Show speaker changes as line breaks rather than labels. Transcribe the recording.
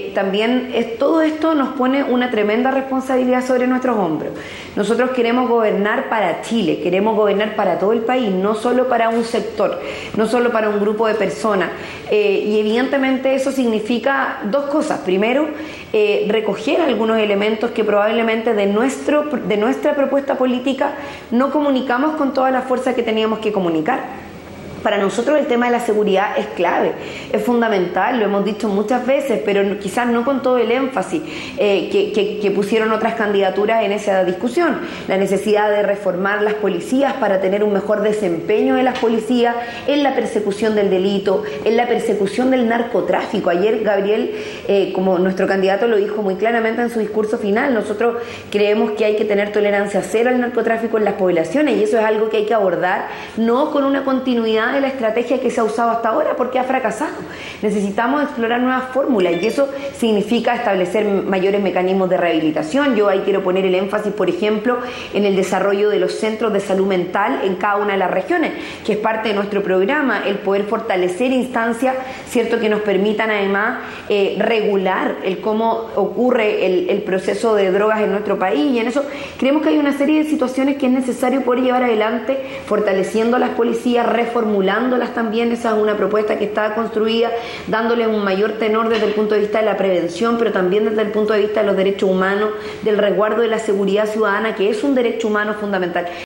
también todo esto nos pone una tremenda responsabilidad sobre nuestros hombros. Nosotros queremos gobernar para Chile, queremos gobernar para todo el país, no solo para un sector, no solo para un grupo de personas. Y evidentemente eso significa dos cosas. Primero, recoger algunos elementos que probablemente de nuestra propuesta política no comunicamos con toda la fuerza que teníamos que comunicar. Para nosotros el tema de la seguridad es clave, es fundamental, lo hemos dicho muchas veces, pero quizás no con todo el énfasis que pusieron otras candidaturas en esa discusión. La necesidad de reformar las policías para tener un mejor desempeño de las policías en la persecución del delito, en la persecución del narcotráfico. Ayer Gabriel, como nuestro candidato lo dijo muy claramente en su discurso final, nosotros creemos que hay que tener tolerancia cero al narcotráfico en las poblaciones, y eso es algo que hay que abordar, no con una continuidad de la estrategia que se ha usado hasta ahora, porque ha fracasado. Necesitamos explorar nuevas fórmulas, y eso significa establecer mayores mecanismos de rehabilitación. Yo ahí quiero poner el énfasis, por ejemplo, en el desarrollo de los centros de salud mental en cada una de las regiones, que es parte de nuestro programa, el poder fortalecer instancias, cierto, que nos permitan además regular el cómo ocurre el proceso de drogas en nuestro país, y en eso creemos que hay una serie de situaciones que es necesario poder llevar adelante, fortaleciendo a las policías, reformulándolas también. Esa es una propuesta que está construida, dándole un mayor tenor desde el punto de vista de la prevención, pero también desde el punto de vista de los derechos humanos, del resguardo de la seguridad ciudadana, que es un derecho humano fundamental.